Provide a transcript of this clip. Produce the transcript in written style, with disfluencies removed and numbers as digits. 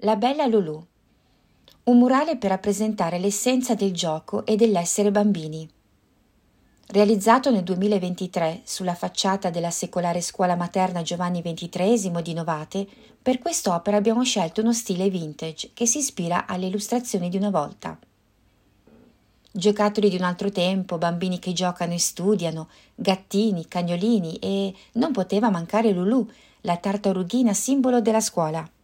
La bella Lulù. Un murale per rappresentare l'essenza del gioco e dell'essere bambini. Realizzato nel 2023 sulla facciata della secolare scuola materna Giovanni XXIII di Novate, per quest'opera abbiamo scelto uno stile vintage che si ispira alle illustrazioni di una volta. Giocattoli di un altro tempo, bambini che giocano e studiano, gattini, cagnolini e non poteva mancare Lulù, la tartarughina simbolo della scuola.